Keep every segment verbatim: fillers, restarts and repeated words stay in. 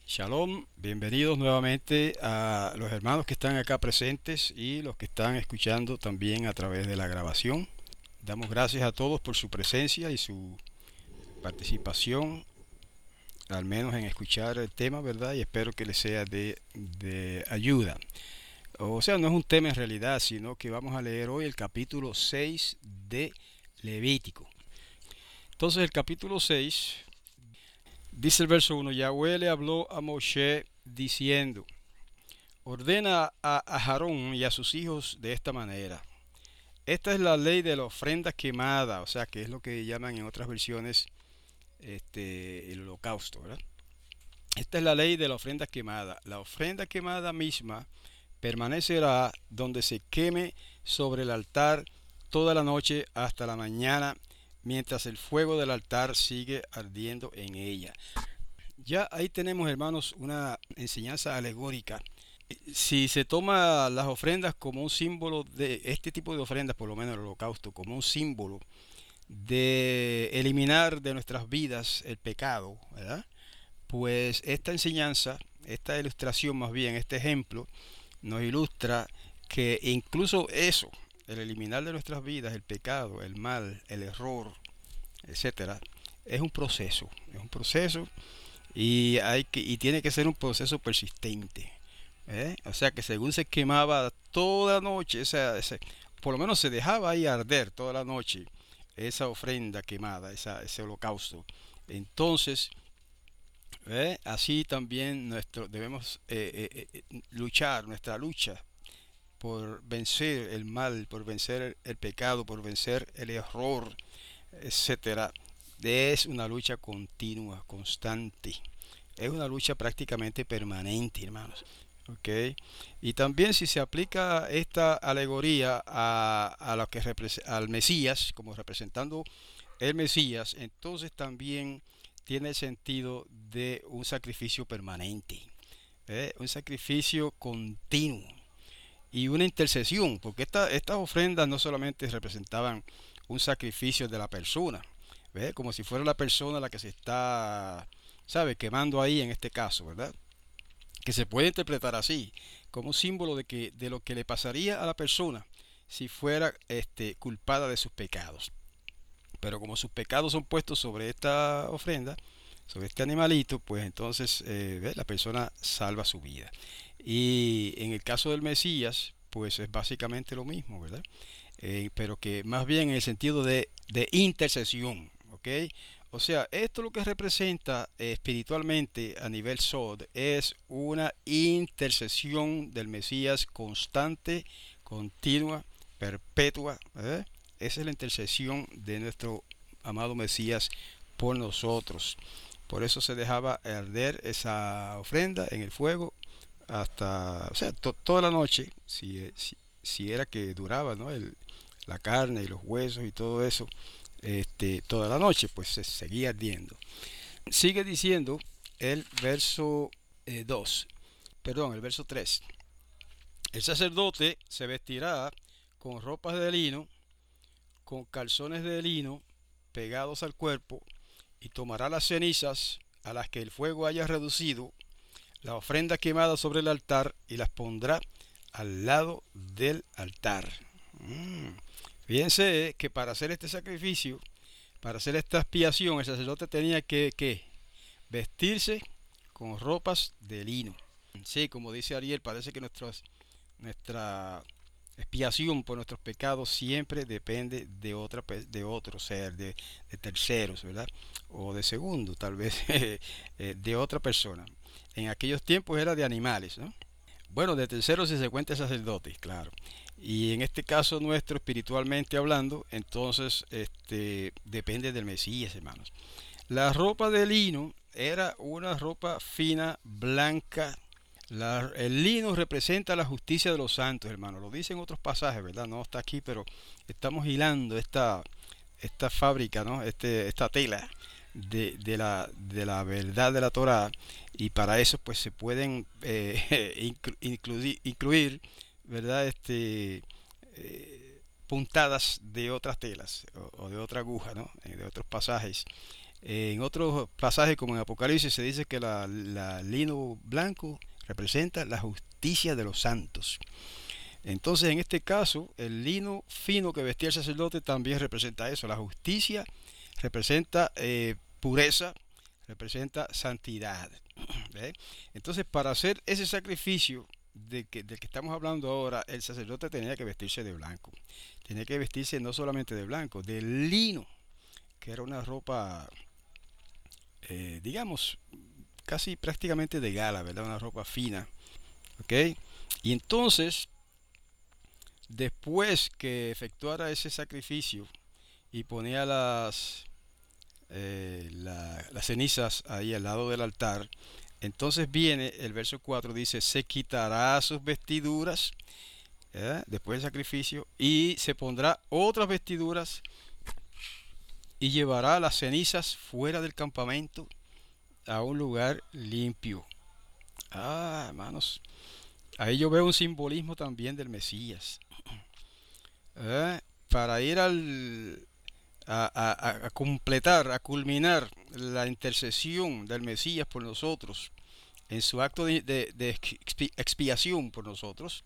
Shalom, bienvenidos nuevamente a los hermanos que están acá presentes y los que están escuchando también a través de la grabación. Damos gracias a todos por su presencia y su participación, al menos en escuchar el tema, ¿verdad? Y espero que les sea de, de ayuda. O sea, no es un tema en realidad, sino que vamos a leer hoy el capítulo seis de Levítico. Entonces el capítulo seis dice el verso uno: Yahweh le habló a Moshe diciendo: ordena a Aarón y a sus hijos de esta manera. Esta es la ley de la ofrenda quemada, o sea, que es lo que llaman en otras versiones este, el holocausto, ¿verdad? Esta es la ley de la ofrenda quemada. La ofrenda quemada misma permanecerá donde se queme sobre el altar toda la noche hasta la mañana, mientras el fuego del altar sigue ardiendo en ella. Ya ahí tenemos, hermanos, una enseñanza alegórica. Si se toma las ofrendas como un símbolo de este tipo de ofrendas, por lo menos el holocausto, como un símbolo de eliminar de nuestras vidas el pecado, ¿verdad? Pues esta enseñanza, esta ilustración más bien, este ejemplo, nos ilustra que incluso eso, el eliminar de nuestras vidas el pecado, el mal, el error, etcétera, es un proceso, es un proceso y hay que y tiene que ser un proceso persistente. ¿Eh? O sea que según se quemaba toda la noche, esa, ese, por lo menos se dejaba ahí arder toda la noche esa ofrenda quemada, esa, ese holocausto. Entonces, ¿eh? Así también nuestro, debemos eh, eh, eh, luchar, nuestra lucha por vencer el mal, por vencer el, el pecado, por vencer el error, etcétera. Es una lucha continua, constante. Es una lucha prácticamente permanente, hermanos. Okay. Y también si se aplica esta alegoría a, a lo que al Mesías, como representando el Mesías, entonces también tiene el sentido de un sacrificio permanente, ¿eh? Un sacrificio continuo y una intercesión, porque esta, estas ofrendas no solamente representaban un sacrificio de la persona, ¿ve? Como si fuera la persona la que se está, ¿sabe?, quemando ahí en este caso, ¿verdad? Que se puede interpretar así, como un símbolo de, que, de lo que le pasaría a la persona si fuera este, culpada de sus pecados. Pero como sus pecados son puestos sobre esta ofrenda, sobre este animalito, pues entonces eh, la persona salva su vida. Y en el caso del Mesías, pues es básicamente lo mismo, ¿verdad? Eh, pero que más bien en el sentido de, de intercesión, ¿ok? O sea, esto lo que representa eh, espiritualmente a nivel Sod es una intercesión del Mesías constante, continua, perpetua, ¿eh? Esa es la intercesión de nuestro amado Mesías por nosotros. Por eso se dejaba arder esa ofrenda en el fuego hasta, o sea, to, toda la noche, si, si, si era que duraba, ¿no? El, la carne y los huesos y todo eso, este, toda la noche, pues se seguía ardiendo. Sigue diciendo el verso eh, dos, perdón, el verso tres. El sacerdote se vestirá con ropas de lino, con calzones de lino pegados al cuerpo, y tomará las cenizas a las que el fuego haya reducido la ofrenda quemada sobre el altar y las pondrá al lado del altar. Mm. Fíjense que para hacer este sacrificio, para hacer esta expiación, el sacerdote tenía que, que vestirse con ropas de lino. Sí, como dice Ariel, parece que nuestros, nuestra expiación por nuestros pecados siempre depende de otra de otro ser, de, de terceros, ¿verdad? O de segundo, tal vez de otra persona. En aquellos tiempos era de animales, ¿no? Bueno, de terceros si se cuenta sacerdotes, claro. Y en este caso nuestro, espiritualmente hablando, entonces este, depende del Mesías, hermanos. La ropa de lino era una ropa fina, blanca. La, el lino representa la justicia de los santos, hermano. Lo dice en otros pasajes, ¿verdad? No está aquí, pero estamos hilando esta, esta fábrica, ¿no? Este, esta tela de, de, la, de la verdad de la Torá. Y para eso, pues se pueden eh, inclu, incluir, incluir, ¿verdad? Este, eh, puntadas de otras telas o, o de otra aguja, ¿no? De otros pasajes Eh, en otros pasajes, como en Apocalipsis, se dice que la, la lino blanco representa la justicia de los santos. Entonces, en este caso, el lino fino que vestía el sacerdote también representa eso. La justicia representa eh, pureza, representa santidad. ¿Ve? Entonces, para hacer ese sacrificio de que, del que estamos hablando ahora, el sacerdote tenía que vestirse de blanco. Tenía que vestirse no solamente de blanco, de lino, que era una ropa, eh, digamos, casi prácticamente de gala, ¿verdad? Una ropa fina. ¿Ok? Y entonces, después que efectuara ese sacrificio y ponía las, eh, la- las cenizas ahí al lado del altar, entonces viene el verso cuatro, dice, se quitará sus vestiduras, ¿eh? Después del sacrificio, y se pondrá otras vestiduras y llevará las cenizas fuera del campamento a un lugar limpio. Ah, hermanos, ahí yo veo un simbolismo también del Mesías. ¿Eh? Para ir al, a, a- a completar, a culminar la intercesión del Mesías por nosotros, en su acto de, de- de expi- expiación por nosotros,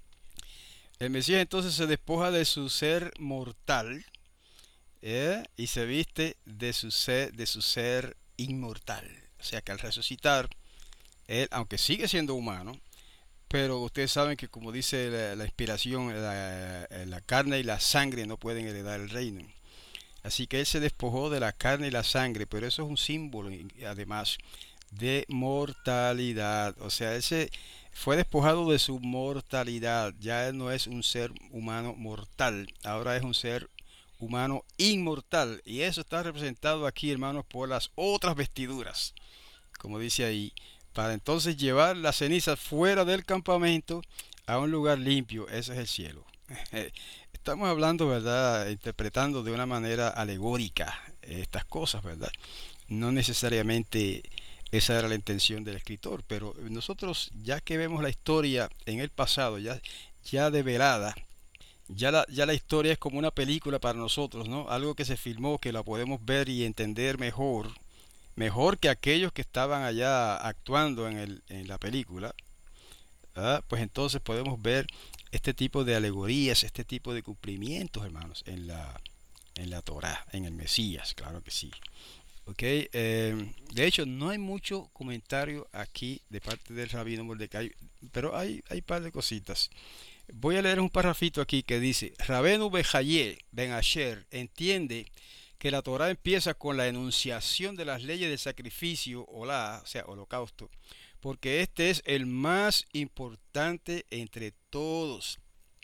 el Mesías entonces se despoja de su ser mortal, ¿eh? Y se viste de su ser, de su ser inmortal. O sea que al resucitar, él, aunque sigue siendo humano, pero ustedes saben que como dice la, la inspiración, la, la carne y la sangre no pueden heredar el reino. Así que él se despojó de la carne y la sangre, pero eso es un símbolo además de mortalidad. O sea, él se fue despojado de su mortalidad. Ya él no es un ser humano mortal, ahora es un ser humano inmortal. Y eso está representado aquí, hermanos, por las otras vestiduras, como dice ahí, para entonces llevar las cenizas fuera del campamento a un lugar limpio. Ese es el cielo. Estamos hablando, ¿verdad? Interpretando de una manera alegórica estas cosas, ¿verdad? No necesariamente esa era la intención del escritor, pero nosotros ya que vemos la historia en el pasado, ya, ya develada, ya la, ya la historia es como una película para nosotros, ¿no? Algo que se filmó, que la podemos ver y entender mejor, mejor que aquellos que estaban allá actuando en, el, en la película. ¿Verdad? Pues entonces podemos ver este tipo de alegorías, este tipo de cumplimientos, hermanos, en la, en la Torá, en el Mesías, claro que sí. Okay, eh, de hecho, no hay mucho comentario aquí de parte del rabino Mordecai, pero hay, hay un par de cositas. Voy a leer un parrafito aquí que dice: Rabenu Bejaye Ben Asher entiende que la Torah empieza con la enunciación de las leyes del sacrificio, olá, o sea, holocausto, porque este es el más importante entre todos,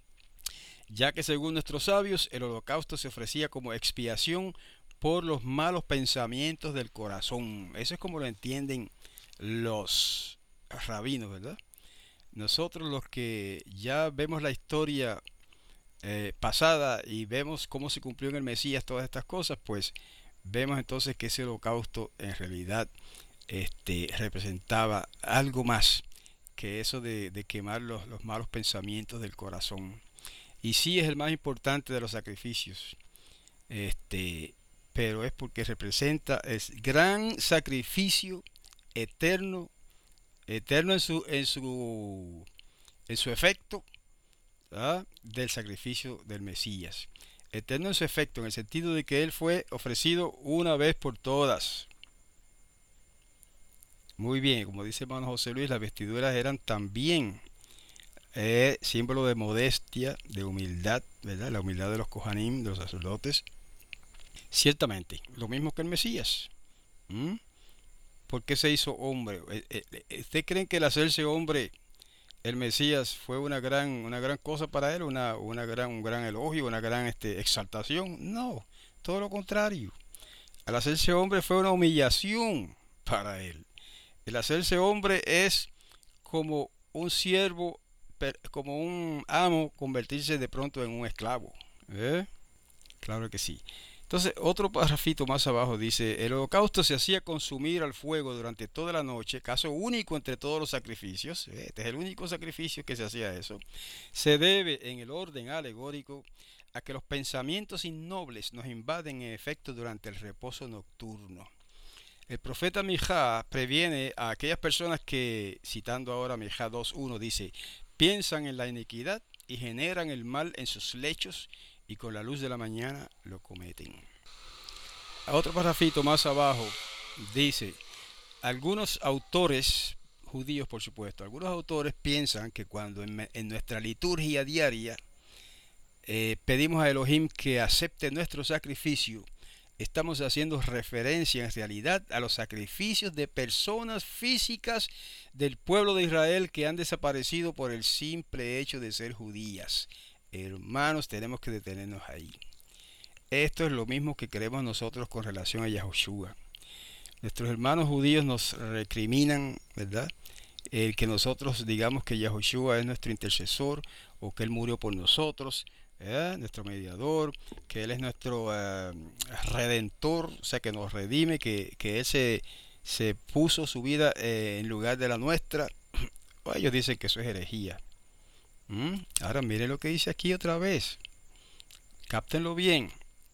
ya que según nuestros sabios el holocausto se ofrecía como expiación por los malos pensamientos del corazón. Eso es como lo entienden los rabinos, ¿verdad? Nosotros los que ya vemos la historia eh, pasada y vemos cómo se cumplió en el Mesías todas estas cosas, pues vemos entonces que ese holocausto en realidad este, representaba algo más que eso de, de quemar los, los malos pensamientos del corazón. Y sí es el más importante de los sacrificios, este, pero es porque representa el gran sacrificio eterno, eterno en su, en su, en su efecto, ¿verdad? Del sacrificio del Mesías. Eterno en su efecto, en el sentido de que Él fue ofrecido una vez por todas. Muy bien, como dice hermano José Luis, las vestiduras eran también eh, símbolo de modestia, de humildad, ¿verdad? La humildad de los Kohanim, de los sacerdotes. Ciertamente, lo mismo que el Mesías. ¿Mm? ¿Por qué se hizo hombre? Eh, eh, eh, ¿Usted creen que el hacerse hombre, el Mesías, fue una gran, una gran cosa para él, una, una gran, un gran elogio, una gran este, exaltación? No, todo lo contrario. Al hacerse hombre fue una humillación para él. El hacerse hombre es como un siervo, como un amo convertirse de pronto en un esclavo. ¿Eh? Claro que sí. Entonces, otro parrafito más abajo dice: el holocausto se hacía consumir al fuego durante toda la noche, caso único entre todos los sacrificios. Este es el único sacrificio que se hacía eso. Se debe, en el orden alegórico, a que los pensamientos innobles nos invaden en efecto durante el reposo nocturno. El profeta Mijá previene a aquellas personas que, citando ahora Mijá dos uno, dice, piensan en la iniquidad y generan el mal en sus lechos y con la luz de la mañana lo cometen. A otro parrafito más abajo dice, algunos autores judíos, por supuesto, algunos autores piensan que cuando en, en nuestra liturgia diaria eh, pedimos a Elohim que acepte nuestro sacrificio, estamos haciendo referencia en realidad a los sacrificios de personas físicas del pueblo de Israel que han desaparecido por el simple hecho de ser judías. Hermanos, tenemos que detenernos ahí. Esto es lo mismo que creemos nosotros con relación a Yahushua. Nuestros hermanos judíos nos recriminan, ¿verdad?, el que nosotros digamos que Yahushua es nuestro intercesor o que Él murió por nosotros, ¿eh? Nuestro mediador, que Él es nuestro eh, redentor, o sea, que nos redime, que, que Él se, se puso su vida eh, en lugar de la nuestra. O ellos dicen que eso es herejía. ¿Mm? Ahora miren lo que dice aquí otra vez. Cáptenlo bien.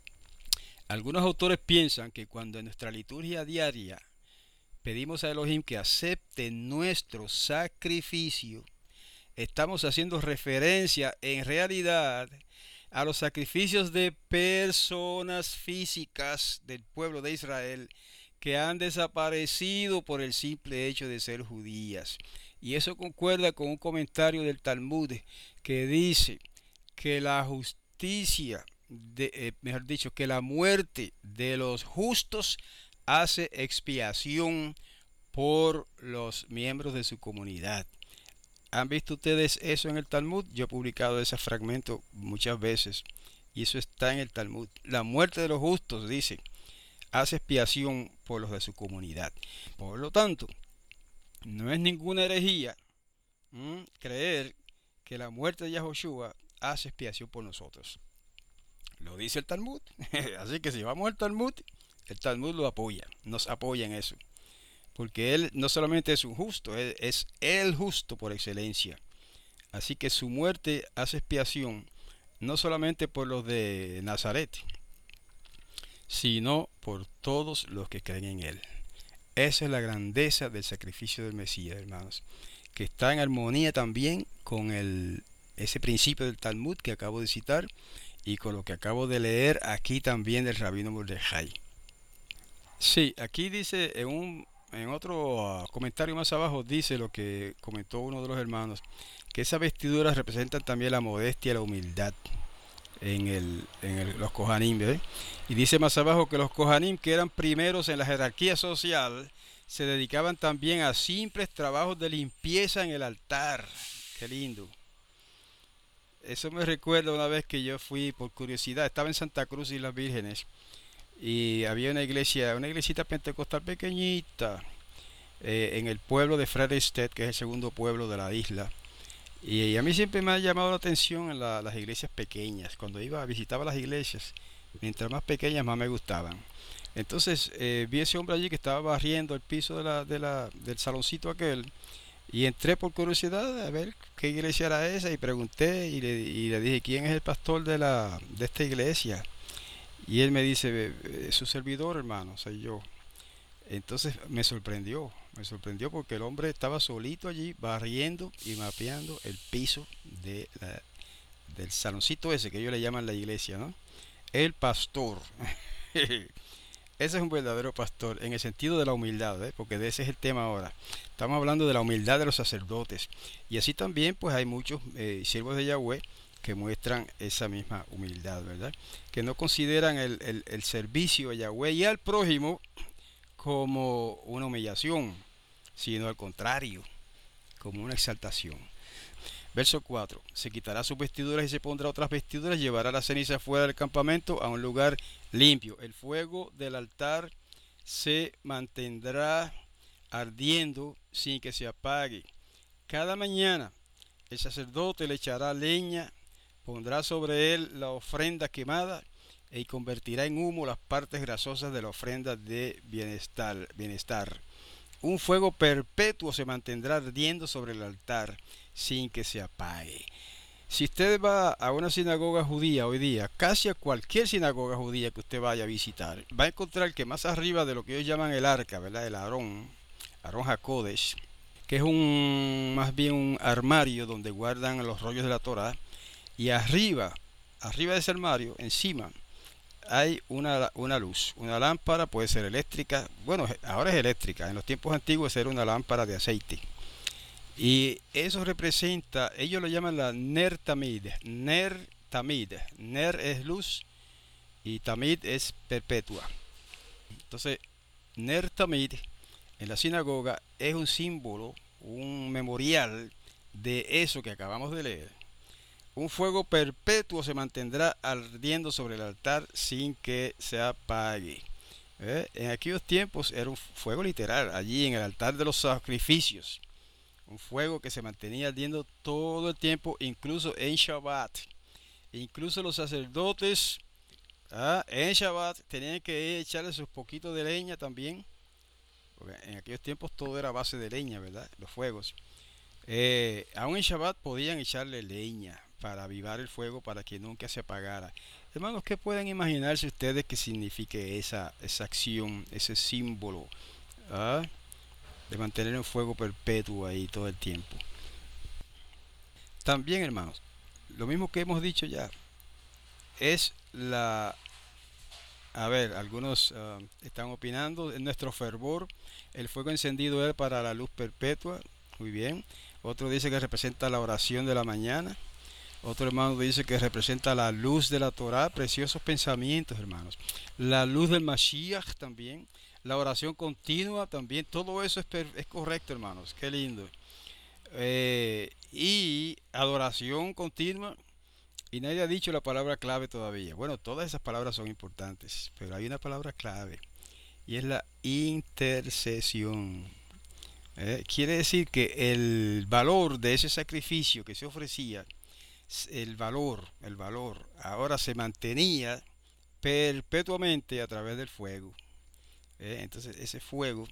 Algunos autores piensan que cuando en nuestra liturgia diaria pedimos a Elohim que acepte nuestro sacrificio, estamos haciendo referencia en realidad a los sacrificios de personas físicas del pueblo de Israel que han desaparecido por el simple hecho de ser judías. Y eso concuerda con un comentario del Talmud que dice que la justicia, de, eh, mejor dicho, que la muerte de los justos hace expiación por los miembros de su comunidad. ¿Han visto ustedes eso en el Talmud? Yo he publicado ese fragmento muchas veces y eso está en el Talmud. La muerte de los justos, dice, hace expiación por los de su comunidad. Por lo tanto, no es ninguna herejía ¿m? creer que la muerte de Yahushua hace expiación por nosotros. Lo dice el Talmud. Así que si vamos al Talmud, el Talmud lo apoya, nos apoya en eso. Porque Él no solamente es un justo, Él es el justo por excelencia. Así que su muerte hace expiación no solamente por los de Nazaret, sino por todos los que creen en Él. Esa es la grandeza del sacrificio del Mesías, hermanos, que está en armonía también con el, ese principio del Talmud que acabo de citar y con lo que acabo de leer aquí también del Rabino Mordejai. Sí, aquí dice en un en otro uh, comentario más abajo dice lo que comentó uno de los hermanos, que esas vestiduras representan también la modestia y la humildad en, el, en el, los Kohanim, ¿eh? Y dice más abajo que los Kohanim, que eran primeros en la jerarquía social, se dedicaban también a simples trabajos de limpieza en el altar. Qué lindo. Eso me recuerda una vez que yo fui por curiosidad, estaba en Santa Cruz y las Vírgenes, y había una iglesia, una iglesita pentecostal pequeñita eh, en el pueblo de Frederiksted, que es el segundo pueblo de la isla. Y, y a mí siempre me ha llamado la atención en la, las iglesias pequeñas. Cuando iba a visitar las iglesias, mientras más pequeñas más me gustaban. Entonces eh, vi ese hombre allí que estaba barriendo el piso de la, de la, del saloncito aquel. Y entré por curiosidad a ver qué iglesia era esa y pregunté y le, y le dije, ¿quién es el pastor de, la, de esta iglesia? Y él me dice, su servidor, hermano, soy yo. Entonces me sorprendió, me sorprendió porque el hombre estaba solito allí barriendo y mapeando el piso de la, del saloncito ese que ellos le llaman la iglesia, ¿no? El pastor. Ese es un verdadero pastor en el sentido de la humildad, ¿eh? Porque de ese es el tema ahora. Estamos hablando de la humildad de los sacerdotes. Y así también pues hay muchos eh, siervos de Yahweh que muestran esa misma humildad, ¿verdad? Que no consideran el, el, el servicio a Yahweh y al prójimo como una humillación, sino al contrario, como una exaltación. Verso cuatro. Se quitará sus vestiduras y se pondrá otras vestiduras, llevará la ceniza fuera del campamento a un lugar limpio. El fuego del altar se mantendrá ardiendo sin que se apague. Cada mañana el sacerdote le echará leña, pondrá sobre él la ofrenda quemada y convertirá en humo las partes grasosas de la ofrenda de bienestar. bienestar. Un fuego perpetuo se mantendrá ardiendo sobre el altar sin que se apague. Si usted va a una sinagoga judía hoy día, casi a cualquier sinagoga judía que usted vaya a visitar, va a encontrar que más arriba de lo que ellos llaman el arca, ¿verdad? El Aarón, Aarón HaKodesh, que es un más bien un armario donde guardan los rollos de la Torá, y arriba, arriba de ese armario, encima, hay una, una luz, una lámpara, puede ser eléctrica, bueno, ahora es eléctrica, en los tiempos antiguos era una lámpara de aceite. Y eso representa, ellos lo llaman la Ner Tamid. Ner Tamid. Ner es luz y Tamid es perpetua. Entonces, Ner Tamid en la sinagoga es un símbolo, un memorial de eso que acabamos de leer. Un fuego perpetuo se mantendrá ardiendo sobre el altar sin que se apague. ¿Eh? En aquellos tiempos era un fuego literal, allí en el altar de los sacrificios. Un fuego que se mantenía ardiendo todo el tiempo, incluso en Shabbat. Incluso los sacerdotes, ¿ah? En Shabbat tenían que echarle sus poquitos de leña también. Porque en aquellos tiempos todo era a base de leña, ¿verdad? Los fuegos. Eh, aún en Shabbat podían echarle leña para avivar el fuego para que nunca se apagara. Hermanos, ¿qué pueden imaginarse ustedes que signifique esa, esa acción, ese símbolo? ¿Ah? De mantener un fuego perpetuo ahí todo el tiempo. También, hermanos, lo mismo que hemos dicho ya, es la... A ver, algunos uh, están opinando, en nuestro fervor, el fuego encendido es para la luz perpetua, muy bien. Otro dice que representa la oración de la mañana. Otro hermano dice que representa la luz de la Torá, preciosos pensamientos, hermanos. La luz del Mashiach también, la oración continua también, todo eso es, es correcto, hermanos, qué lindo. Eh, y adoración continua, y nadie ha dicho la palabra clave todavía. Bueno, todas esas palabras son importantes, pero hay una palabra clave, y es la intercesión. Eh, quiere decir que el valor de ese sacrificio que se ofrecía, el valor, el valor, ahora se mantenía perpetuamente a través del fuego. Eh, entonces ese fuego,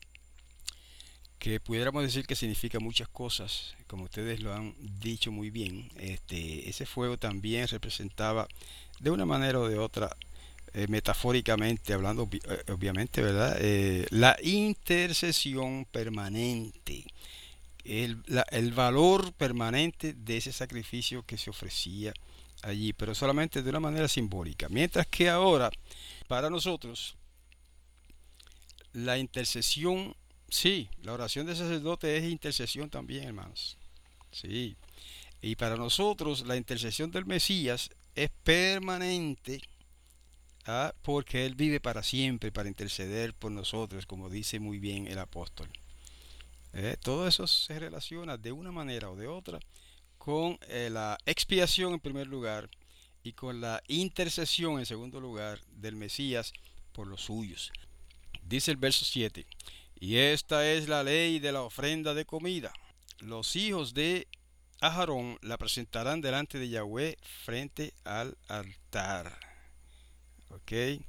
que pudiéramos decir que significa muchas cosas, como ustedes lo han dicho muy bien, este, ese fuego también representaba de una manera o de otra, eh, metafóricamente hablando, eh, obviamente, ¿verdad? Eh, la intercesión permanente, el, la, el valor permanente de ese sacrificio que se ofrecía allí, pero solamente de una manera simbólica. Mientras que ahora, para nosotros, la intercesión, sí, la oración del sacerdote es intercesión también, hermanos. Sí. Y para nosotros la intercesión del Mesías es permanente, ¿ah? Porque Él vive para siempre, para interceder por nosotros, como dice muy bien el apóstol. ¿Eh? Todo eso se relaciona de una manera o de otra con eh, la expiación en primer lugar y con la intercesión en segundo lugar del Mesías por los suyos. Dice el verso siete, y esta es la ley de la ofrenda de comida. Los hijos de Aarón la presentarán delante de Yahweh frente al altar. Ok.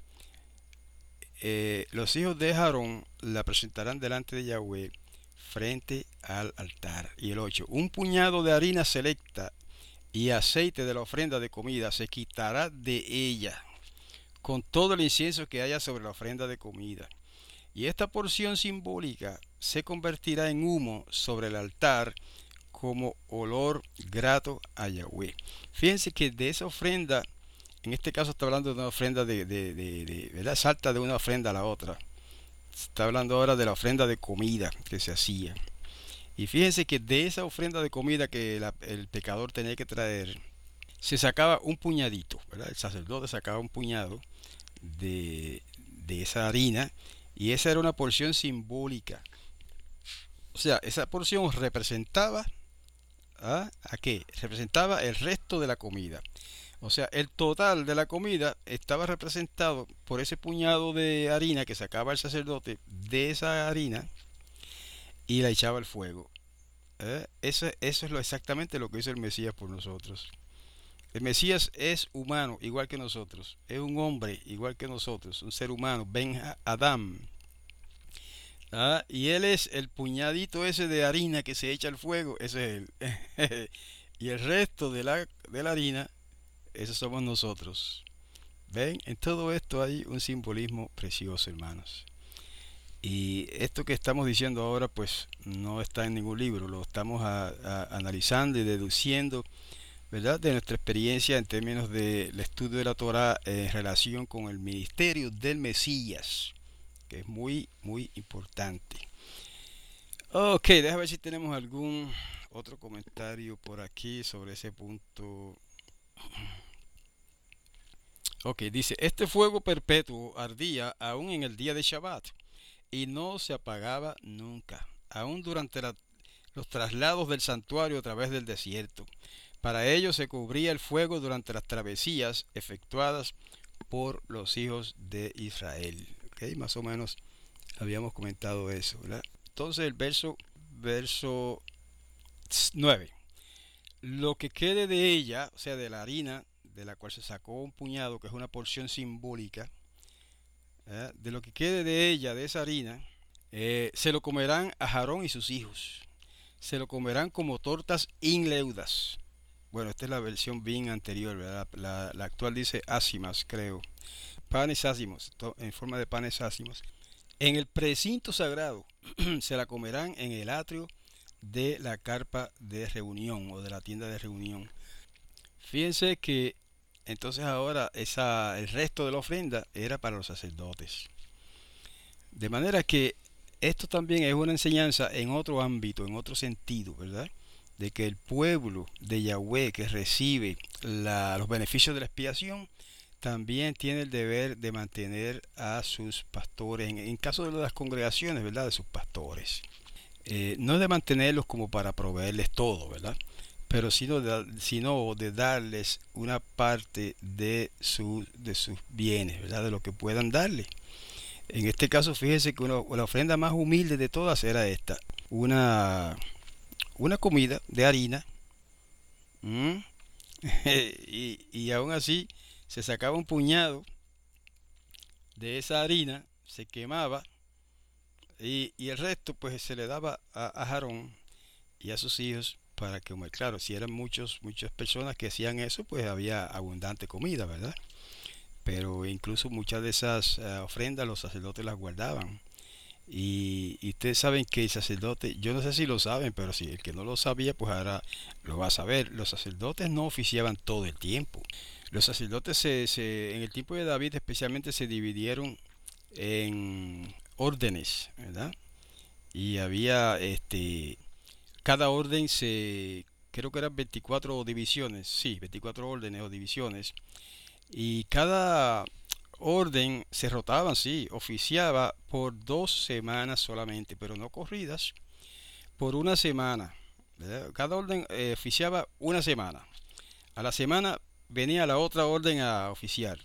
Eh, los hijos de Aarón la presentarán delante de Yahweh frente al altar. Y el ocho, un puñado de harina selecta y aceite de la ofrenda de comida se quitará de ella con todo el incienso que haya sobre la ofrenda de comida. Y esta porción simbólica se convertirá en humo sobre el altar como olor grato a Yahweh. Fíjense que de esa ofrenda, en este caso está hablando de una ofrenda de, de, de, de ¿verdad? Salta de una ofrenda a la otra. Está hablando ahora de la ofrenda de comida que se hacía. Y fíjense que de esa ofrenda de comida que la, el pecador tenía que traer, se sacaba un puñadito, ¿verdad? El sacerdote sacaba un puñado de, de esa harina, y esa era una porción simbólica. O sea, esa porción representaba ¿a, ¿a qué? Representaba el resto de la comida. O sea, el total de la comida estaba representado por ese puñado de harina que sacaba el sacerdote de esa harina y la echaba al fuego. ¿Eh? Eso, eso es lo, exactamente lo que hizo el Mesías por nosotros. El Mesías es humano igual que nosotros, es un hombre igual que nosotros, un ser humano, Ben Adam. ¿Ah? Y él es el puñadito ese de harina que se echa al fuego, ese es él. y el resto de la, de la harina, eso somos nosotros. ¿Ven? En todo esto hay un simbolismo precioso, hermanos. Y esto que estamos diciendo ahora, pues no está en ningún libro, lo estamos a- a- analizando y deduciendo, ¿verdad? De nuestra experiencia en términos del estudio de la Torah en relación con el ministerio del Mesías, que es muy, muy importante. Ok, déjame ver si tenemos algún otro comentario por aquí sobre ese punto. Ok, dice, este fuego perpetuo ardía aún en el día de Shabbat y no se apagaba nunca, aún durante la- los traslados del santuario a través del desierto. Para ello se cubría el fuego durante las travesías efectuadas por los hijos de Israel. Ok, más o menos habíamos comentado eso, ¿verdad? Entonces el verso, verso nueve. Lo que quede de ella, o sea, de la harina de la cual se sacó un puñado, que es una porción simbólica, ¿eh? De lo que quede de ella, de esa harina, eh, se lo comerán a Aarón y sus hijos. Se lo comerán como tortas inleudas. Bueno, esta es la versión bien anterior, ¿verdad? La, la actual dice ácimas, creo. Panes ácimos, en forma de panes ácimos. En el precinto sagrado se la comerán en el atrio de la carpa de reunión o de la tienda de reunión. Fíjense que entonces ahora esa, el resto de la ofrenda era para los sacerdotes. De manera que esto también es una enseñanza en otro ámbito, en otro sentido, ¿verdad? De que el pueblo de Yahweh que recibe la, los beneficios de la expiación también tiene el deber de mantener a sus pastores, en, en caso de las congregaciones, ¿verdad? De sus pastores. Eh, no de mantenerlos como para proveerles todo, ¿verdad? Pero sino de, sino de darles una parte de, su, de sus bienes, ¿verdad? De lo que puedan darle. En este caso, fíjese que una, la ofrenda más humilde de todas era esta: una, una comida de harina, ¿m? y, y aún así se sacaba un puñado de esa harina, se quemaba y, y el resto pues se le daba a, a Aarón y a sus hijos para que, claro, si eran muchos, muchas personas que hacían eso, pues había abundante comida, ¿verdad? Pero incluso muchas de esas uh, ofrendas los sacerdotes las guardaban. Y, y ustedes saben que el sacerdote, yo no sé si lo saben, pero si el que no lo sabía, pues ahora lo va a saber. Los sacerdotes no oficiaban todo el tiempo. Los sacerdotes se, se, en el tiempo de David especialmente se dividieron en órdenes, ¿verdad? Y había, este, cada orden se, creo que eran veinticuatro divisiones, sí, veinticuatro órdenes o divisiones. Y cada orden se rotaban, sí, oficiaba por dos semanas solamente, pero no corridas, por una semana, ¿verdad? Cada orden eh, oficiaba una semana. A la semana venía la otra orden a oficiar.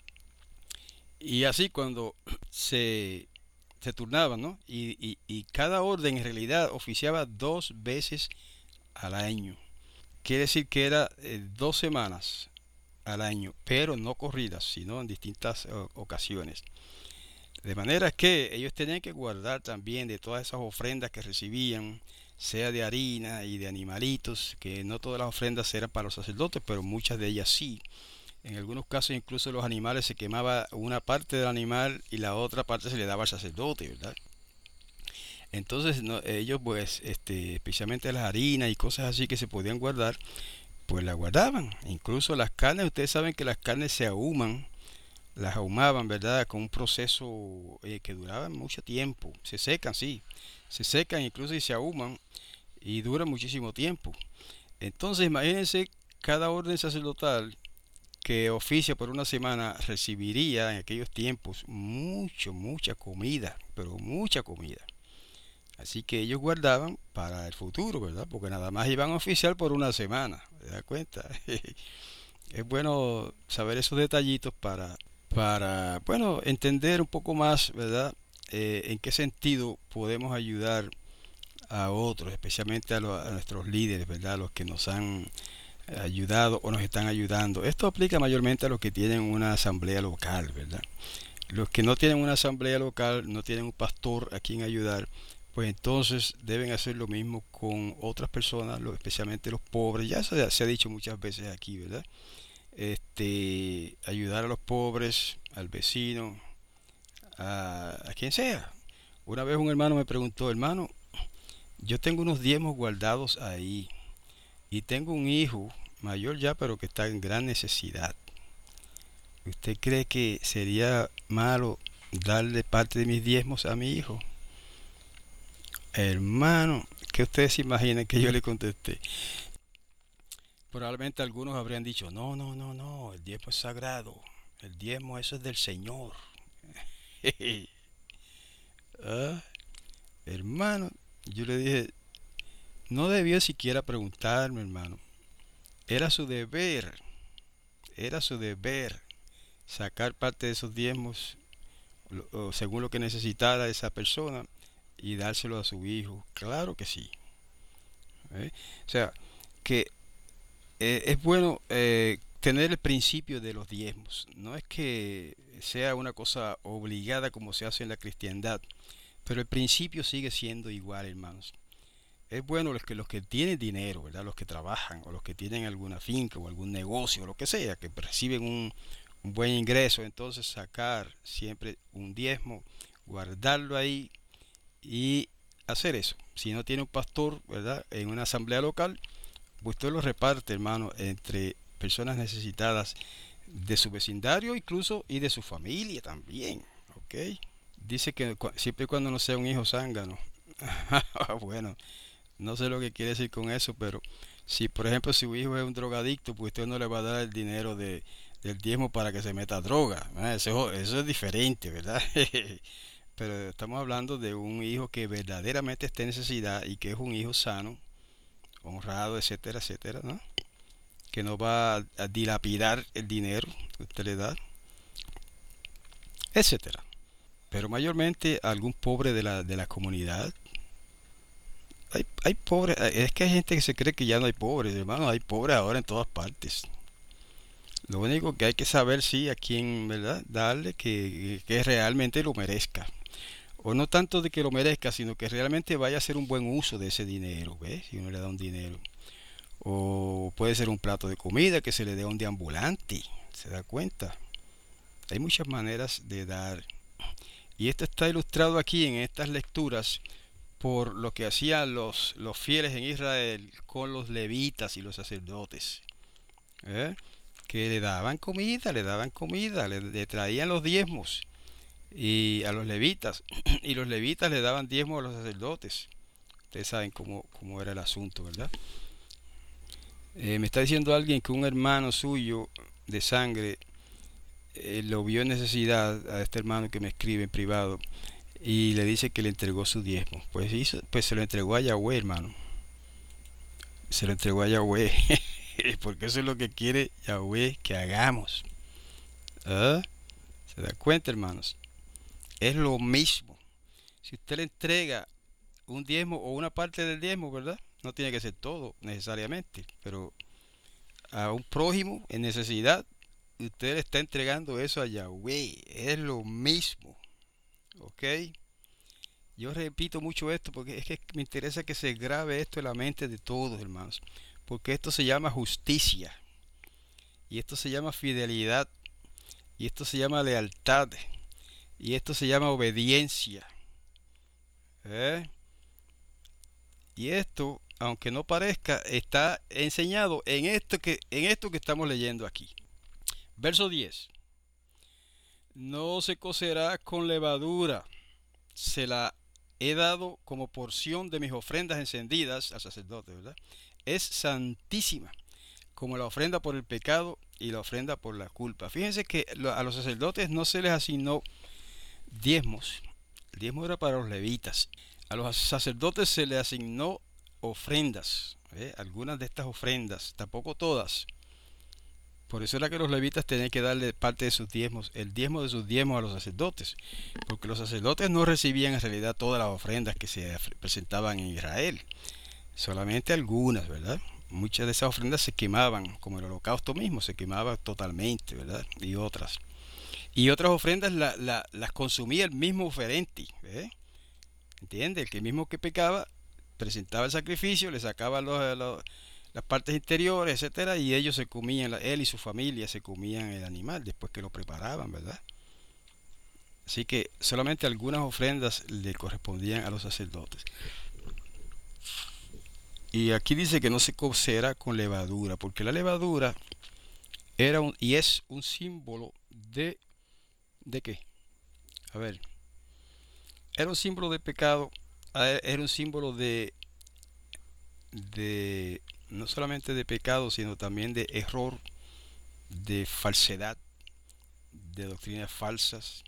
Y así cuando se, se turnaban, ¿no? Y, y, y cada orden en realidad oficiaba dos veces al año. Quiere decir que era eh, dos semanas al año, pero no corridas, sino en distintas uh, ocasiones. De manera que ellos tenían que guardar también de todas esas ofrendas que recibían, sea de harina y de animalitos, que no todas las ofrendas eran para los sacerdotes, pero muchas de ellas sí. En algunos casos incluso los animales se quemaba una parte del animal y la otra parte se le daba al sacerdote, ¿verdad? Entonces no, ellos pues, este, especialmente las harinas y cosas así que se podían guardar, pues las guardaban. Incluso las carnes, ustedes saben que las carnes se ahuman, las ahumaban, ¿verdad? Con un proceso eh, que duraba mucho tiempo. Se secan, sí, se secan incluso y se ahuman y duran muchísimo tiempo. Entonces imagínense, cada orden sacerdotal que oficia por una semana recibiría en aquellos tiempos mucho, mucha comida, pero mucha comida. Así que ellos guardaban para el futuro, ¿verdad? Porque nada más iban a oficiar por una semana, ¿te das cuenta? Es bueno saber esos detallitos para, para, bueno, entender un poco más, ¿verdad? Eh, en qué sentido podemos ayudar a otros, especialmente a, lo, a nuestros líderes, ¿verdad? A los que nos han ayudado o nos están ayudando. Esto aplica mayormente a los que tienen una asamblea local, ¿verdad? Los que no tienen una asamblea local, no tienen un pastor a quien ayudar, pues entonces deben hacer lo mismo con otras personas, lo- especialmente los pobres. Ya se, se ha dicho muchas veces aquí, ¿verdad? Este, ayudar a los pobres, al vecino, a, a quien sea. Una vez un hermano me preguntó, hermano, yo tengo unos diezmos guardados ahí y tengo un hijo mayor ya, pero que está en gran necesidad. ¿Usted cree que sería malo darle parte de mis diezmos a mi hijo? Hermano, ¿qué ustedes se imaginan que yo le contesté? Probablemente algunos habrían dicho, no, no, no, no, el diezmo es sagrado. El diezmo eso es del Señor. Ah, hermano, yo le dije, no debió siquiera preguntarme, hermano. Era su deber, era su deber sacar parte de esos diezmos lo- o según lo que necesitara esa persona y dárselo a su hijo. Claro que sí. ¿Eh? O sea, que eh, es bueno eh, tener el principio de los diezmos. No es que sea una cosa obligada como se hace en la cristiandad, pero el principio sigue siendo igual, hermanos. Es bueno los que, los que tienen dinero, ¿verdad? Los que trabajan, o los que tienen alguna finca o algún negocio, o lo que sea, que reciben un, un buen ingreso, entonces sacar siempre un diezmo, guardarlo ahí y hacer eso. Si no tiene un pastor, ¿verdad? En una asamblea local, usted lo reparte, hermano, entre personas necesitadas de su vecindario incluso y de su familia también, ¿ok? Dice que cu- siempre y cuando no sea un hijo zángano. Bueno, no sé lo que quiere decir con eso, pero si por ejemplo si su hijo es un drogadicto, pues usted no le va a dar el dinero de, del diezmo para que se meta a droga. Ah, Eso, eso es diferente, ¿verdad? Pero estamos hablando de un hijo que verdaderamente está en necesidad y que es un hijo sano, honrado, etcétera, etcétera, ¿no? Que no va a, a dilapidar el dinero que usted le da, etcétera. Pero mayormente a algún pobre de la, de la comunidad. Hay, hay pobres, es que hay gente que se cree que ya no hay pobres, hermano, hay pobres ahora en todas partes. Lo único que hay que saber si a quién, ¿verdad? Darle que, que realmente lo merezca. O no tanto de que lo merezca, sino que realmente vaya a hacer un buen uso de ese dinero, ¿ves? Si uno le da un dinero. O puede ser un plato de comida que se le dé a un deambulante, ¿se da cuenta? Hay muchas maneras de dar. Y esto está ilustrado aquí en estas lecturas por lo que hacían los, los fieles en Israel con los levitas y los sacerdotes. ¿Eh? Que le daban comida, le daban comida, le, le traían los diezmos y a los levitas y los levitas le daban diezmos a los sacerdotes. Ustedes saben cómo, cómo era el asunto, ¿verdad? Eh, me está diciendo alguien que un hermano suyo de sangre eh, lo vio en necesidad a este hermano que me escribe en privado y le dice que le entregó su diezmo. Pues hizo, pues se lo entregó a Yahweh, hermano. Se lo entregó a Yahweh. Porque eso es lo que quiere Yahweh que hagamos. ¿Ah? ¿Se da cuenta, hermanos? Es lo mismo. Si usted le entrega un diezmo o una parte del diezmo, ¿verdad? No tiene que ser todo necesariamente, pero a un prójimo en necesidad, usted le está entregando eso a Yahweh. Es lo mismo. ¿Ok? Yo repito mucho esto porque es que me interesa que se grabe esto en la mente de todos, hermanos. Porque esto se llama justicia. Y esto se llama fidelidad. Y esto se llama lealtad. Y esto se llama obediencia. ¿Eh? Y esto, aunque no parezca, está enseñado en esto que, en esto que estamos leyendo aquí. Verso diez. No se cocerá con levadura. Se la he dado como porción de mis ofrendas encendidas al sacerdote, ¿verdad? Es santísima, como la ofrenda por el pecado y la ofrenda por la culpa. Fíjense que a los sacerdotes no se les asignó diezmos. El diezmo era para los levitas. A los sacerdotes se les asignó ofrendas. ¿eh? Algunas de estas ofrendas, tampoco todas. Por eso era que los levitas tenían que darle parte de sus diezmos, el diezmo de sus diezmos a los sacerdotes. Porque los sacerdotes no recibían en realidad todas las ofrendas que se presentaban en Israel. Solamente algunas, ¿verdad? Muchas de esas ofrendas se quemaban, como el holocausto mismo, se quemaba totalmente, ¿verdad? Y otras. Y otras ofrendas la, la, las consumía el mismo oferente, ¿eh? ¿Entiendes? El que mismo que pecaba presentaba el sacrificio, le sacaba los, los- las partes interiores, etcétera, y ellos se comían, él y su familia se comían el animal después que lo preparaban, ¿verdad? Así que solamente algunas ofrendas le correspondían a los sacerdotes. Y aquí dice que no se cocera con levadura, porque la levadura era un, y es un símbolo de, ¿de qué? A ver, era un símbolo de pecado, eh, era un símbolo de, de, no solamente de pecado, sino también de error, de falsedad, de doctrinas falsas.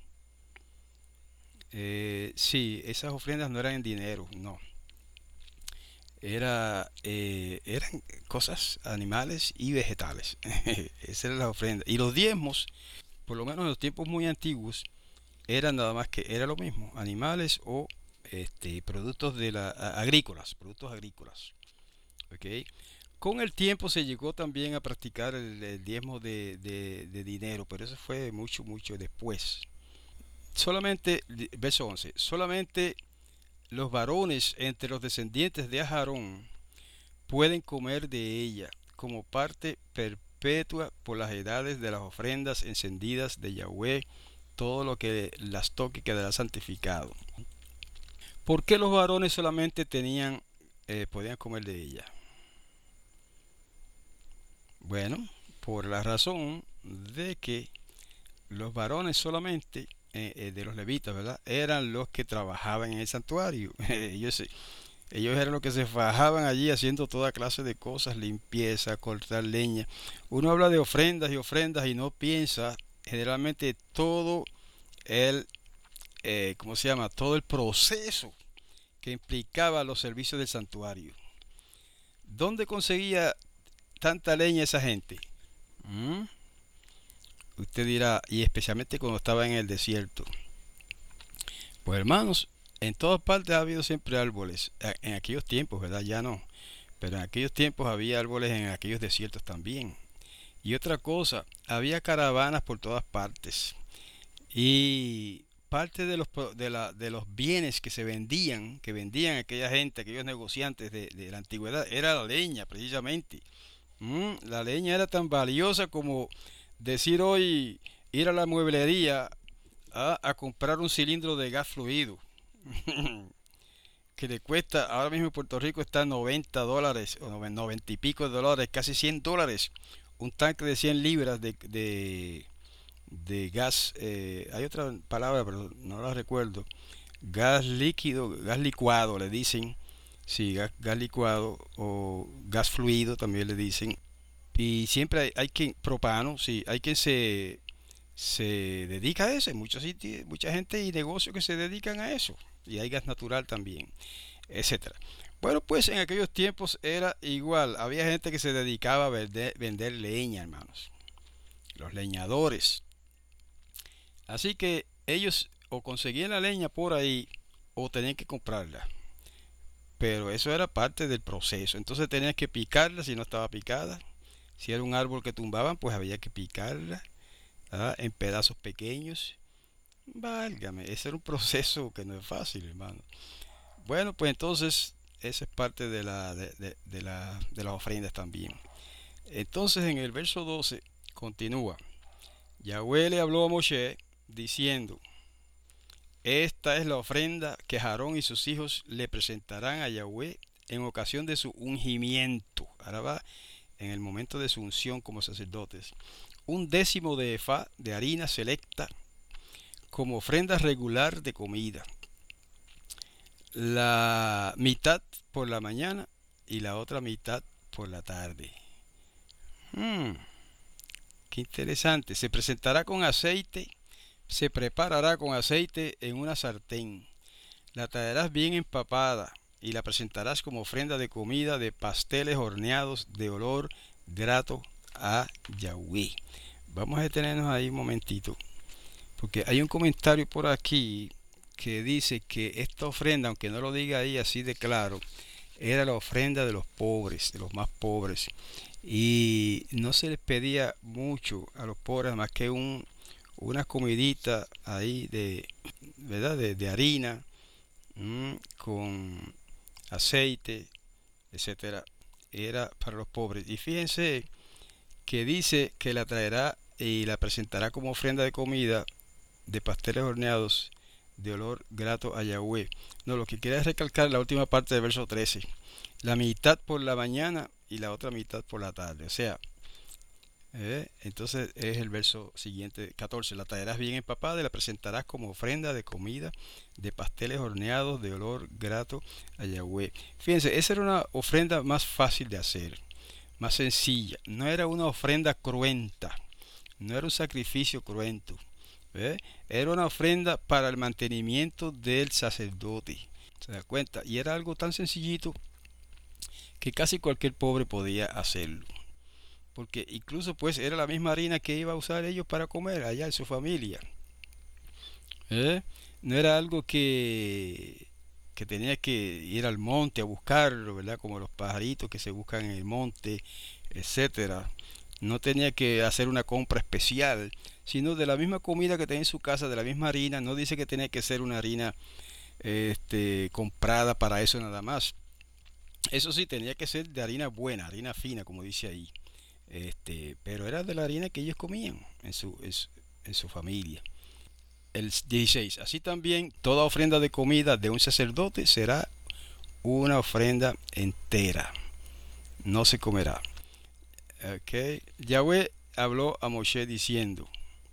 Eh, sí, esas ofrendas no eran en dinero, no. Era, eh, eran cosas animales y vegetales. Esa era la ofrenda. Y los diezmos, por lo menos en los tiempos muy antiguos, eran nada más que, era lo mismo, animales o este, productos de la, agrícolas, productos agrícolas. ¿Ok? Con el tiempo se llegó también a practicar el, el diezmo de, de, de dinero, pero eso fue mucho, mucho después. Solamente, verso once, solamente los varones entre los descendientes de Aarón pueden comer de ella como parte perpetua por las edades de las ofrendas encendidas de Yahweh, todo lo que las toque quedará santificado. ¿Por qué los varones solamente tenían, eh, podían comer de ella? Bueno, por la razón de que los varones solamente eh, eh, de los levitas, ¿verdad? Eran los que trabajaban en el santuario. ellos, ellos eran los que se fajaban allí haciendo toda clase de cosas, limpieza, cortar leña. Uno habla de ofrendas y ofrendas y no piensa generalmente todo el, eh, ¿cómo se llama? Todo el proceso que implicaba los servicios del santuario. ¿Dónde conseguía tanta leña esa gente? ¿Mm? Usted dirá, y especialmente cuando estaba en el desierto. Pues hermanos, en todas partes ha habido siempre árboles. En aquellos tiempos, ¿verdad? Ya no. Pero en aquellos tiempos había árboles en aquellos desiertos también. Y otra cosa, había caravanas por todas partes. Y parte de los, de, la, de los bienes que se vendían, que vendían aquella gente, aquellos negociantes de, de la antigüedad, era la leña, precisamente. Mm, la leña era tan valiosa como decir hoy ir a la mueblería a, a comprar un cilindro de gas fluido que le cuesta, ahora mismo en Puerto Rico está noventa dólares o noventa y pico de dólares, casi cien dólares, un tanque de cien libras de, de, de gas, eh, hay otra palabra pero no la recuerdo, gas líquido, gas licuado le dicen, sí, gas, gas licuado o gas fluido también le dicen. Y siempre hay, hay quien, propano, sí, hay quien se, se dedica a eso. Hay muchos sitios, mucha gente y negocios que se dedican a eso. Y hay gas natural también, etcétera. Bueno, pues en aquellos tiempos era igual. Había gente que se dedicaba a vender, vender leña, hermanos. Los leñadores. Así que ellos o conseguían la leña por ahí o tenían que comprarla. Pero eso era parte del proceso. Entonces tenían que picarla si no estaba picada. Si era un árbol que tumbaban, pues había que picarla, ¿ah? En pedazos pequeños. Válgame, ese era un proceso que no es fácil, hermano. Bueno, pues entonces esa es parte de, la, de, de, de, la, de las ofrendas también. Entonces en el verso doce continúa. Yahweh le habló a Moshe diciendo, esta es la ofrenda que Aarón y sus hijos le presentarán a Yahweh en ocasión de su ungimiento. Ahora va en el momento de su unción como sacerdotes. Un décimo de efá de harina selecta como ofrenda regular de comida. La mitad por la mañana y la otra mitad por la tarde. Hmm, qué interesante. Se presentará con aceite, se preparará con aceite en una sartén. La traerás bien empapada y la presentarás como ofrenda de comida de pasteles horneados de olor grato a Yahweh. Vamos a detenernos ahí un momentito, porque hay un comentario por aquí que dice que esta ofrenda, aunque no lo diga ahí así de claro, era la ofrenda de los pobres, de los más pobres. Y no se les pedía mucho a los pobres más que un, una comidita ahí de, ¿verdad? De, de harina, mm, con aceite, etcétera, era para los pobres. Y fíjense que dice que la traerá y la presentará como ofrenda de comida de pasteles horneados de olor grato a Yahweh. No, lo que quería es recalcar la última parte del verso trece. La mitad por la mañana y la otra mitad por la tarde. O sea, eh, entonces es el verso siguiente, catorce. La traerás bien empapada y la presentarás como ofrenda de comida de pasteles horneados de olor grato a Yahweh. Fíjense, esa era una ofrenda más fácil de hacer, más sencilla. No era una ofrenda cruenta, no era un sacrificio cruento. ¿eh? Era una ofrenda para el mantenimiento del sacerdote. ¿Se da cuenta? Y era algo tan sencillito que casi cualquier pobre podía hacerlo. Porque incluso pues era la misma harina que iba a usar ellos para comer allá en su familia. ¿eh? No era algo que, que tenía que ir al monte a buscarlo, ¿verdad? Como los pajaritos que se buscan en el monte, etcétera. No tenía que hacer una compra especial, sino de la misma comida que tenía en su casa, de la misma harina. No dice que tenía que ser una harina este, comprada para eso nada más. Eso sí, tenía que ser de harina buena, harina fina, como dice ahí. Este, pero era de la harina que ellos comían en su, en su, en su familia. El dieciséis. Así también toda ofrenda de comida de un sacerdote será una ofrenda entera. No se comerá. Okay. Yahweh habló a Moshe diciendo,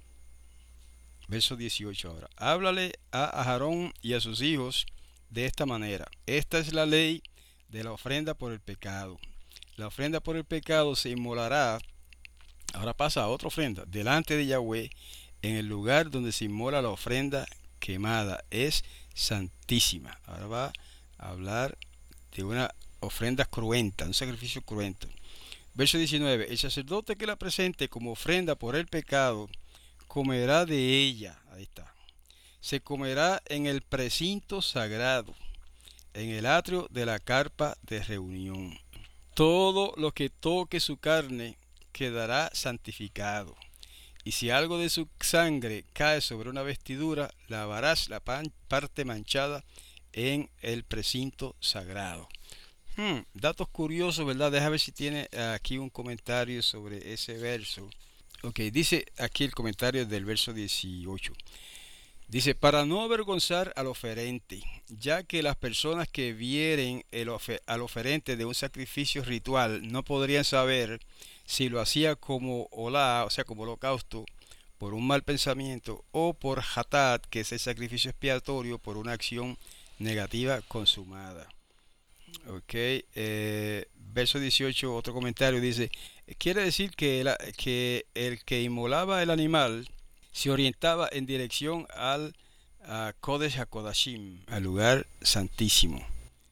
verso dieciocho ahora, háblale a Aarón y a sus hijos de esta manera. Esta es la ley de la ofrenda por el pecado. La ofrenda por el pecado se inmolará, ahora pasa a otra ofrenda, delante de Yahweh, en el lugar donde se inmola la ofrenda quemada. Es santísima. Ahora va a hablar de una ofrenda cruenta, un sacrificio cruento. Verso diecinueve. El sacerdote que la presente como ofrenda por el pecado comerá de ella. Ahí está. Se comerá en el precinto sagrado, en el atrio de la carpa de reunión. Todo lo que toque su carne quedará santificado. Y si algo de su sangre cae sobre una vestidura, lavarás la parte manchada en el precinto sagrado. Hmm, datos curiosos, ¿verdad? Déjame ver si tiene aquí un comentario sobre ese verso. Ok, dice aquí el comentario del verso dieciocho. Dice, para no avergonzar al oferente, ya que las personas que vieren el ofer al oferente de un sacrificio ritual no podrían saber si lo hacía como olá, o sea, como holocausto, por un mal pensamiento, o por hatat, que es el sacrificio expiatorio, por una acción negativa consumada. Ok, eh, verso dieciocho, otro comentario dice, quiere decir que el, que el que inmolaba el animal se orientaba en dirección al uh, Kodesh HaKodashim, al lugar santísimo.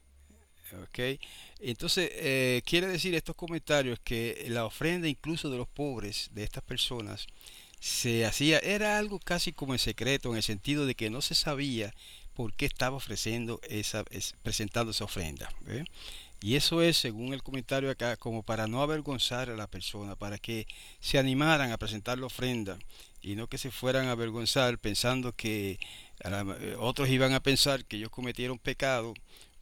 Okay. Entonces, eh, quiere decir estos comentarios que la ofrenda incluso de los pobres, de estas personas, se hacía, era algo casi como en secreto, en el sentido de que no se sabía por qué estaba ofreciendo esa, es, presentando esa ofrenda. ¿eh? Y eso es, según el comentario acá, como para no avergonzar a la persona, para que se animaran a presentar la ofrenda y no que se fueran a avergonzar pensando que la, otros iban a pensar que ellos cometieron pecado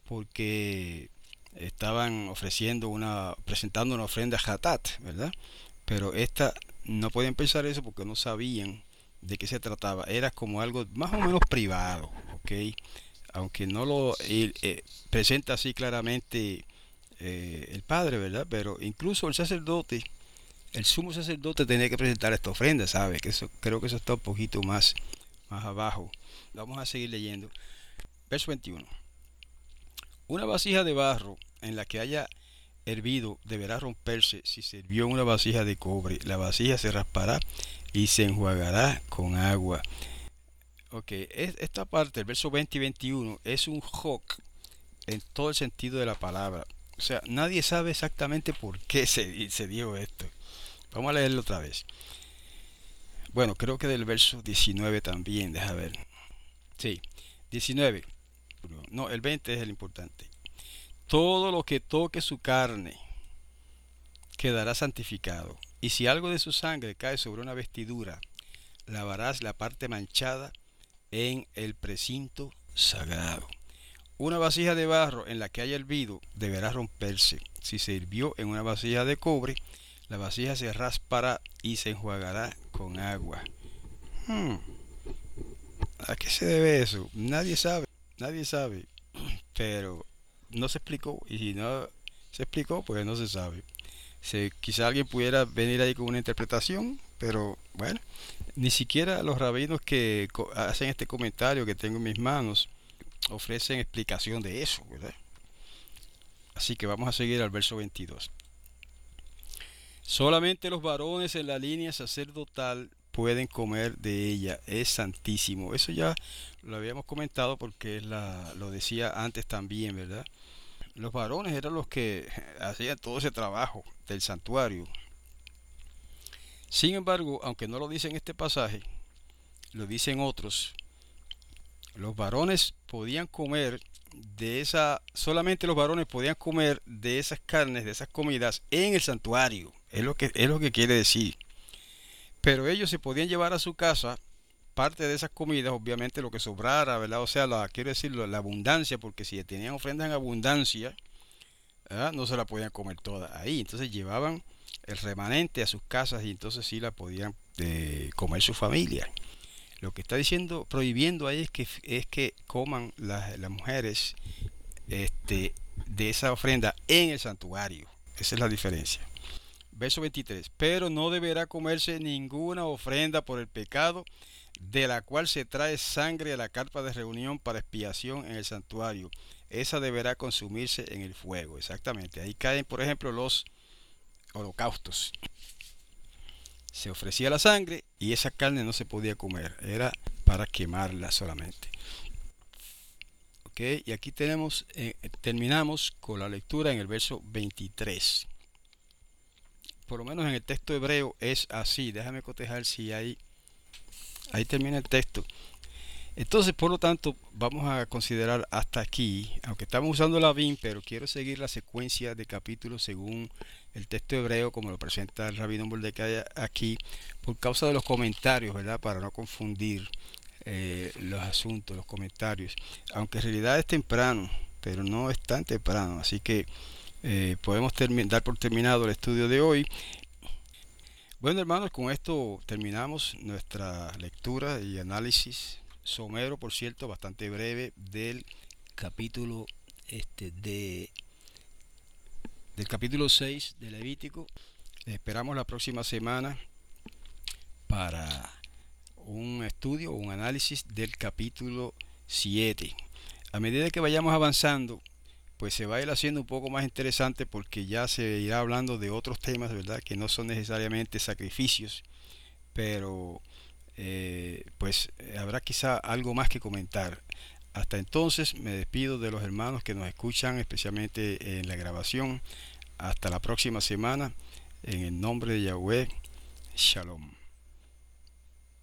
porque estaban ofreciendo una, presentando una ofrenda hatat, ¿verdad? Pero esta no podían pensar eso porque no sabían de qué se trataba. Era como algo más o menos privado, ¿ok? Aunque no lo eh, eh, presenta así claramente eh, el padre, ¿verdad? Pero incluso el sacerdote, el sumo sacerdote tenía que presentar esta ofrenda, ¿sabe? Que eso, creo que eso está un poquito más, más abajo. Vamos a seguir leyendo. Verso veintiuno. Una vasija de barro en la que haya hervido deberá romperse si se hirvió en una vasija de cobre. La vasija se raspará y se enjuagará con agua. Ok, esta parte, el verso veinte y veintiuno, es un hoc en todo el sentido de la palabra. O sea, nadie sabe exactamente por qué se, se dio esto. Vamos a leerlo otra vez. Bueno, creo que del verso diecinueve también, deja ver. Sí, diecinueve. No, el veinte es el importante. Todo lo que toque su carne quedará santificado. Y si algo de su sangre cae sobre una vestidura, lavarás la parte manchada en el precinto sagrado. Una vasija de barro en la que haya hervido deberá romperse. Si se hirvió en una vasija de cobre, la vasija se raspará y se enjuagará con agua. Hmm, ¿A qué se debe eso? Nadie sabe, nadie sabe. Pero no se explicó, y si no se explicó, pues no se sabe. Se, quizá alguien pudiera venir ahí con una interpretación, pero bueno, ni siquiera los rabinos que co- hacen este comentario que tengo en mis manos ofrecen explicación de eso, ¿verdad? Así que vamos a seguir al verso veintidós. Solamente los varones en la línea sacerdotal pueden comer de ella, es santísimo. Eso ya lo habíamos comentado porque es la, lo decía antes también, ¿verdad? Los varones eran los que hacían todo ese trabajo del santuario. Sin embargo, aunque no lo dice en este pasaje, lo dicen otros, los varones podían comer de esa, solamente los varones podían comer de esas carnes, de esas comidas en el santuario. Es lo que, es lo que quiere decir. Pero ellos se podían llevar a su casa parte de esas comidas, obviamente lo que sobrara, ¿verdad? O sea, la, quiero decir, la abundancia, porque si tenían ofrendas en abundancia, ¿verdad? No se la podían comer toda ahí. Entonces llevaban el remanente a sus casas y entonces sí la podían eh, comer su familia. Lo que está diciendo, prohibiendo ahí es que, es que coman las, las mujeres este, de esa ofrenda en el santuario. Esa es la diferencia. Verso veintitrés. Pero no deberá comerse ninguna ofrenda por el pecado de la cual se trae sangre a la carpa de reunión para expiación en el santuario. Esa deberá consumirse en el fuego. Exactamente. Ahí caen, por ejemplo, los holocaustos. Se ofrecía la sangre y esa carne no se podía comer. Era para quemarla solamente. Ok, y aquí tenemos, eh, terminamos con la lectura en el verso veintitrés. Por lo menos en el texto hebreo es así. Déjame cotejar si hay. Ahí termina el texto. Entonces, por lo tanto, vamos a considerar hasta aquí, aunque estamos usando la B I M, pero quiero seguir la secuencia de capítulos según el texto hebreo, como lo presenta el Rabino Mordecai aquí, por causa de los comentarios, ¿verdad? Para no confundir eh, los asuntos, los comentarios. Aunque en realidad es temprano, pero no es tan temprano, así que eh, podemos dar por terminado el estudio de hoy. Bueno, hermanos, con esto terminamos nuestra lectura y análisis somero, por cierto, bastante breve del capítulo este de del capítulo seis de Levítico. Les esperamos la próxima semana para un estudio o un análisis del capítulo siete. A medida que vayamos avanzando, pues se va a ir haciendo un poco más interesante porque ya se irá hablando de otros temas, ¿verdad? Que no son necesariamente sacrificios, pero eh, pues habrá quizá algo más que comentar. Hasta entonces me despido de los hermanos que nos escuchan, especialmente en la grabación. Hasta la próxima semana. En el nombre de Yahweh, Shalom.